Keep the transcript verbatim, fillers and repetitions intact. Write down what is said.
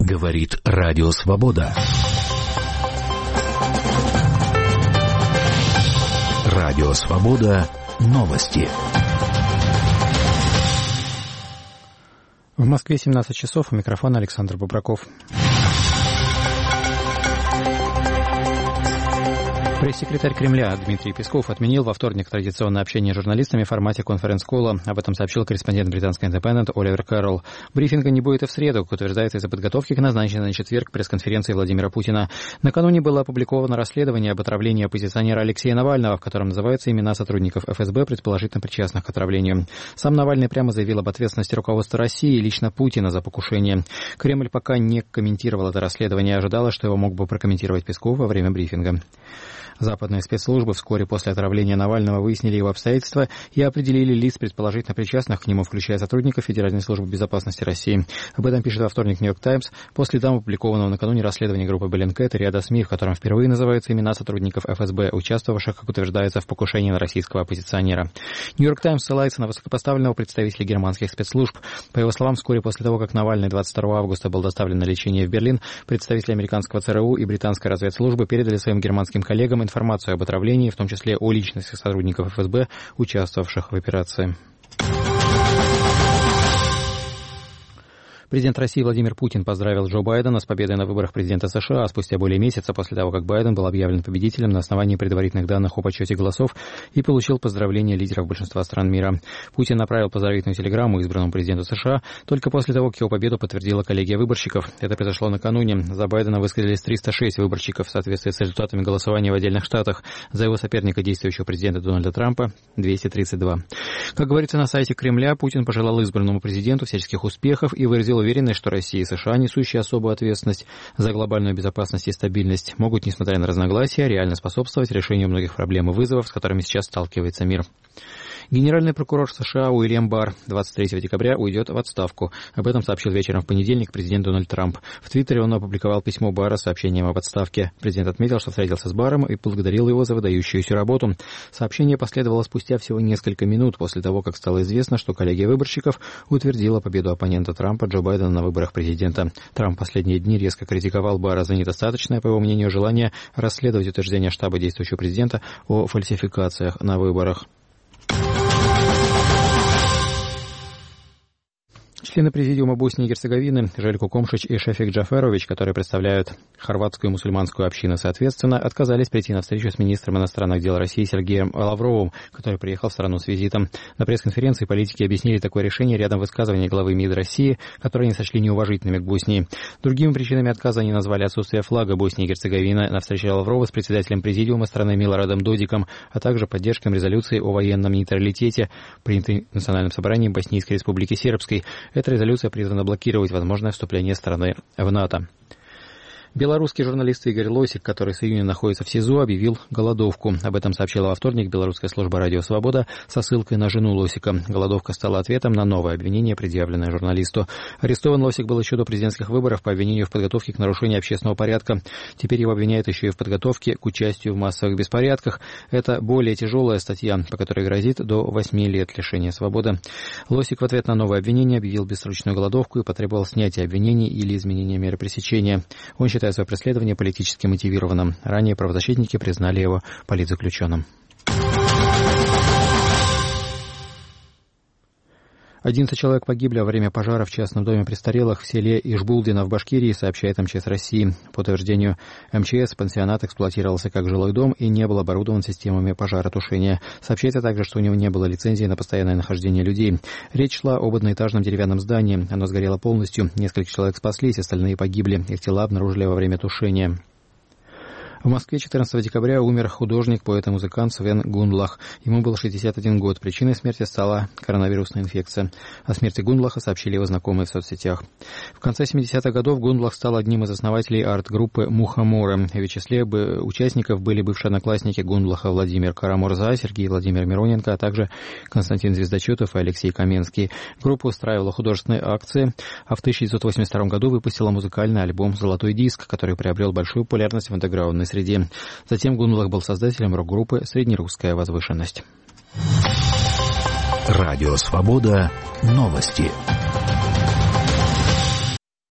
Говорит Радио Свобода. Радио Свобода. Новости. В Москве семнадцать часов. У микрофона Александр Бобраков. Пресс-секретарь Кремля Дмитрий Песков отменил во вторник традиционное общение с журналистами в формате конференц-колла. Об этом сообщил корреспондент британской Independent Оливер Кэрролл. Брифинга не будет и в среду, как утверждается из-за подготовки к назначенной на четверг пресс-конференции Владимира Путина. Накануне было опубликовано расследование об отравлении оппозиционера Алексея Навального, в котором называются имена сотрудников эф эс бэ, предположительно причастных к отравлению. Сам Навальный прямо заявил об ответственности руководства России и лично Путина за покушение. Кремль пока не комментировал это расследование, ожидалось, что его мог бы прокомментировать Песков во время брифинга. Западные спецслужбы вскоре после отравления Навального выяснили его обстоятельства и определили лиц, предположительно причастных к нему, включая сотрудников Федеральной службы безопасности России. Об этом пишет во вторник «Нью-Йорк Таймс» по следам опубликованного накануне расследования группы Bellingcat и ряда СМИ, в котором впервые называются имена сотрудников эф эс бэ, участвовавших, как утверждается, в покушении на российского оппозиционера. «Нью-Йорк Таймс» ссылается на высокопоставленного представителя германских спецслужб. По его словам, вскоре после того, как Навальный двадцать второго августа был доставлен на лечение в Берлин, представители американского цэ эр у и британской разведслужбы передали своим германским коллегам информацию об отравлении, в том числе о личности сотрудников эф эс бэ, участвовавших в операции. Президент России Владимир Путин поздравил Джо Байдена с победой на выборах президента США спустя более месяца после того, как Байден был объявлен победителем на основании предварительных данных о подсчете голосов и получил поздравления лидеров большинства стран мира. Путин направил поздравительную телеграмму избранному президенту США только после того, как его победу подтвердила коллегия выборщиков. Это произошло накануне. За Байдена высказались триста шесть выборщиков в соответствии с результатами голосования в отдельных штатах. За его соперника, действующего президента Дональда Трампа, двести тридцать два. Как говорится на сайте Кремля, Путин пожелал избранному президенту всяческих успехов и выразил уверенность, что Россия и США, несущие особую ответственность за глобальную безопасность и стабильность, могут, несмотря на разногласия, реально способствовать решению многих проблем и вызовов, с которыми сейчас сталкивается мир. Генеральный прокурор США Уильям Барр двадцать третьего декабря уйдет в отставку. Об этом сообщил вечером в понедельник президент Дональд Трамп. В Твиттере он опубликовал письмо Барра с сообщением об отставке. Президент отметил, что встретился с Барром и поблагодарил его за выдающуюся работу. Сообщение последовало спустя всего несколько минут после того, как стало известно, что коллегия выборщиков утвердила победу оппонента Трампа Джо Байдена на выборах президента. Трамп в последние дни резко критиковал Барра за недостаточное, по его мнению, желание расследовать утверждения штаба действующего президента о фальсификациях на выборах. Члены президиума Боснии и Герцеговины Желько Комшич и Шефик Джаферович, которые представляют хорватскую и мусульманскую общины соответственно, отказались прийти на встречу с министром иностранных дел России Сергеем Лавровым, который приехал в страну с визитом. На пресс-конференции политики объяснили такое решение рядом высказываний главы МИД России, которые они сочли неуважительными к Боснии. Другими причинами отказа они назвали отсутствие флага Боснии и Герцеговины на встрече Лаврова с председателем президиума страны Милорадом Додиком, а также поддержкой резолюции о военном нейтралитете, принятой Национальным собранием Боснийской республики Сербской. Эта резолюция призвана блокировать возможное вступление страны в НАТО. Белорусский журналист Игорь Лосик, который с июня находится в СИЗО, объявил голодовку. Об этом сообщила во вторник белорусская служба «Радио Свобода» со ссылкой на жену Лосика. Голодовка стала ответом на новое обвинение, предъявленное журналисту. Арестован Лосик был еще до президентских выборов по обвинению в подготовке к нарушению общественного порядка. Теперь его обвиняют еще и в подготовке к участию в массовых беспорядках. Это более тяжелая статья, по которой грозит до восьми лет лишения свободы. Лосик в ответ на новое обвинение объявил бессрочную голодовку и потребовал снятия обвинений или изменения меры пресечения. Он считает свое преследование политически мотивированным. Ранее правозащитники признали его политзаключенным. одиннадцать человек погибли во время пожара в частном доме престарелых в селе Ишбулдино в Башкирии, сообщает эм че эс России. По утверждению эм че эс, пансионат эксплуатировался как жилой дом и не был оборудован системами пожаротушения. Сообщается также, что у него не было лицензии на постоянное нахождение людей. Речь шла об одноэтажном деревянном здании. Оно сгорело полностью. Несколько человек спаслись, остальные погибли. Их тела обнаружили во время тушения. В Москве четырнадцатого декабря умер художник, поэт и музыкант Свен Гундлах. Ему был шестьдесят один год. Причиной смерти стала коронавирусная инфекция. О смерти Гундлаха сообщили его знакомые в соцсетях. В конце семидесятых годов Гундлах стал одним из основателей арт-группы «Мухомора». В числе участников были бывшие одноклассники Гундлаха Владимир Карамурза, Сергей Владимир Мироненко, а также Константин Звездочетов и Алексей Каменский. Группа устраивала художественные акции, а в тысяча девятьсот восемьдесят втором году выпустила музыкальный альбом «Золотой диск», который приобрел большую популярность в андеграундной среде. Затем Гундлах был создателем рок-группы «Среднерусская возвышенность». Радио Свобода. Новости.